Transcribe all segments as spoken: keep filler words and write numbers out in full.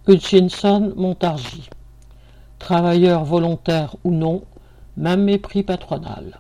Hutchinson Montargis. Travailleurs volontaires ou non, même mépris patronal.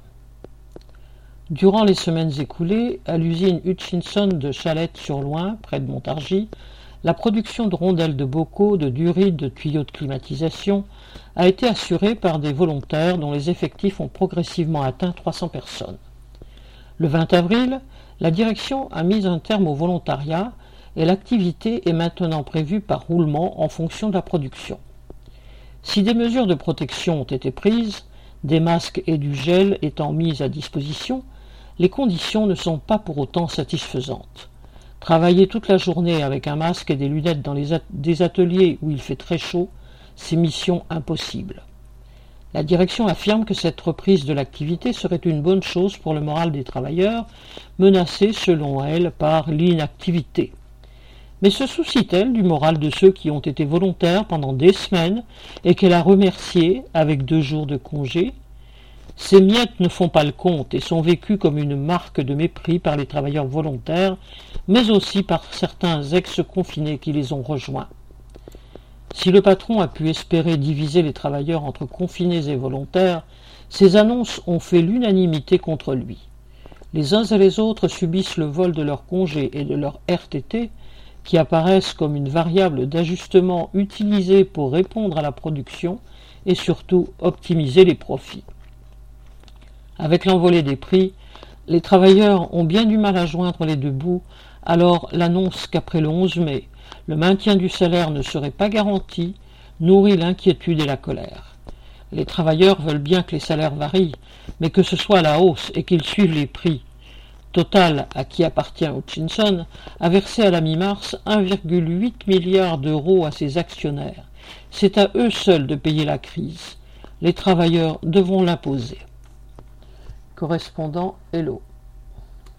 Durant les semaines écoulées, à l'usine Hutchinson de Chalette-sur-Loing, près de Montargis, la production de rondelles de bocaux, de durites, de tuyaux de climatisation a été assurée par des volontaires dont les effectifs ont progressivement atteint trois cents personnes. Le vingt avril, la direction a mis un terme au volontariat et l'activité est maintenant prévue par roulement en fonction de la production. Si des mesures de protection ont été prises, des masques et du gel étant mis à disposition, les conditions ne sont pas pour autant satisfaisantes. Travailler toute la journée avec un masque et des lunettes dans les at- des ateliers où il fait très chaud, c'est mission impossible. La direction affirme que cette reprise de l'activité serait une bonne chose pour le moral des travailleurs, menacés selon elle par l'inactivité. Mais se soucie-t-elle du moral de ceux qui ont été volontaires pendant des semaines et qu'elle a remerciés avec deux jours de congé ? Ces miettes ne font pas le compte et sont vécues comme une marque de mépris par les travailleurs volontaires, mais aussi par certains ex-confinés qui les ont rejoints. Si le patron a pu espérer diviser les travailleurs entre confinés et volontaires, ces annonces ont fait l'unanimité contre lui. Les uns et les autres subissent le vol de leurs congés et de leurs R T T, qui apparaissent comme une variable d'ajustement utilisée pour répondre à la production et surtout optimiser les profits. Avec l'envolée des prix, les travailleurs ont bien du mal à joindre les deux bouts, alors l'annonce qu'après le onze mai, le maintien du salaire ne serait pas garanti nourrit l'inquiétude et la colère. Les travailleurs veulent bien que les salaires varient, mais que ce soit à la hausse et qu'ils suivent les prix. Total, à qui appartient Hutchinson, a versé à la mi-mars un virgule huit milliard d'euros à ses actionnaires. C'est à eux seuls de payer la crise. Les travailleurs devront l'imposer. Correspondant Hello.